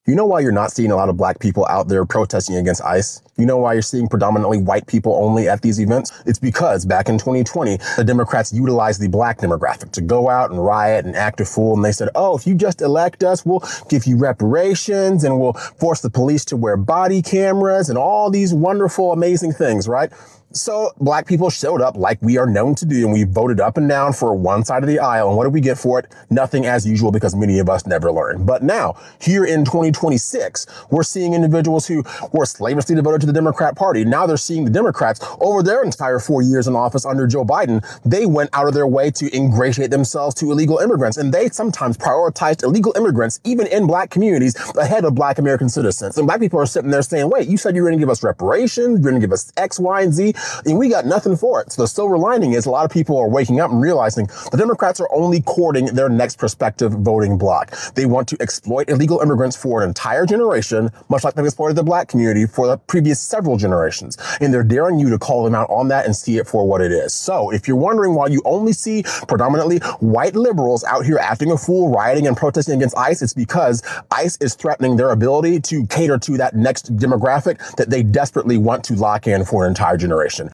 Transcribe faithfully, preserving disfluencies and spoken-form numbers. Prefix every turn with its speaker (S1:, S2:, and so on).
S1: You know why you're not seeing a lot of black people out there protesting against ICE? You know why you're seeing predominantly white people only at these events? It's because back in twenty twenty, the Democrats utilized the black demographic to go out and riot and act a fool. And they said, oh, if you just elect us, we'll give you reparations and we'll force the police to wear body cameras and all these wonderful, amazing things, right? So black people showed up like we are known to do, and we voted up and down for one side of the aisle. And what did we get for it? Nothing as usual, because many of us never learn. But now, here in twenty twenty-six, we're seeing individuals who were slavishly devoted to the Democrat Party. Now they're seeing the Democrats over their entire four years in office under Joe Biden. They went out of their way to ingratiate themselves to illegal immigrants. And they sometimes prioritized illegal immigrants, even in black communities, ahead of black American citizens. And black people are sitting there saying, wait, you said you were going to give us reparations, you're going to give us X, Y, and Z. And we got nothing for it. So the silver lining is a lot of people are waking up and realizing the Democrats are only courting their next prospective voting bloc. They want to exploit illegal immigrants for an entire generation, much like they've exploited the black community for the previous several generations. And they're daring you to call them out on that and see it for what it is. So if you're wondering why you only see predominantly white liberals out here acting a fool, rioting and protesting against ICE, it's because ICE is threatening their ability to cater to that next demographic that they desperately want to lock in for an entire generation.